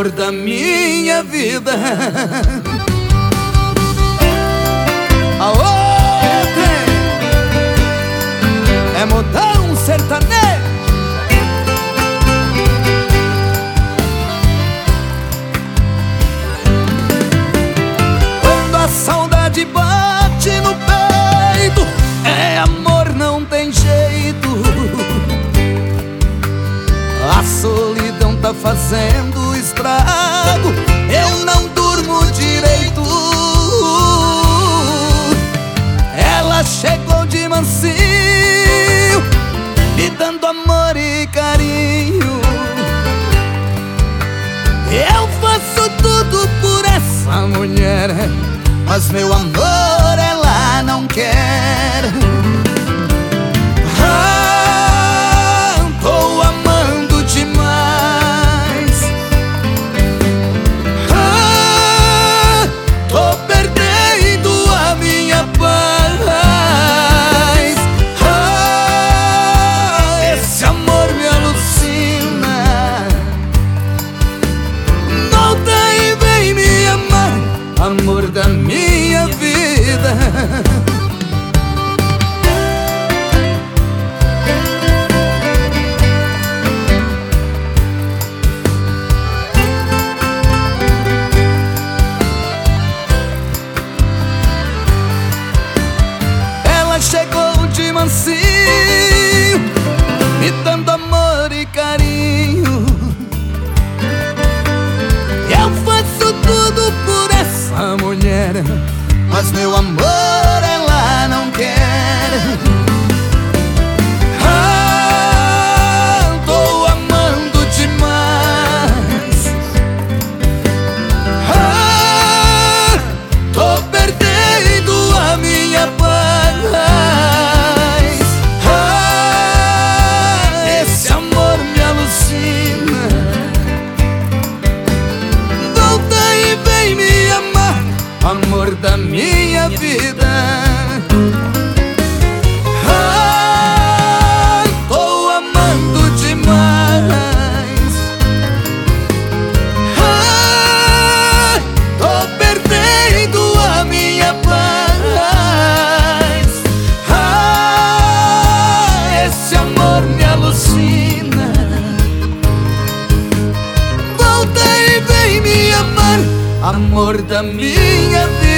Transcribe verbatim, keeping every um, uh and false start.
amor da minha vida. A outra é modão sertanejo. Quando a saudade bate no peito, é amor, não tem jeito. A solidão tá fazendo estrago, eu não durmo direito. Ela chegou de mansinho, me dando amor e carinho. Eu faço tudo por essa mulher, mas meu amor ela não quer. Ah, tô amando demais. Ah, tô perdendo a minha paz. Ah, esse amor me alucina. Volta e vem me amar, amor da minha vida. Ela chegou de mansinho, me dando amor e carinho. Eu faço tudo por essa mulher, mas meu amor ela não quer. Ah, tô amando demais. Ah, tô perdendo a minha paz. Ah, esse amor me alucina. Volta e vem me amar, amor da minha vida. Ah, tô amando demais. Ah, tô perdendo a minha paz. Ah, esse amor me alucina. Volta e vem me amar, amor da minha vida.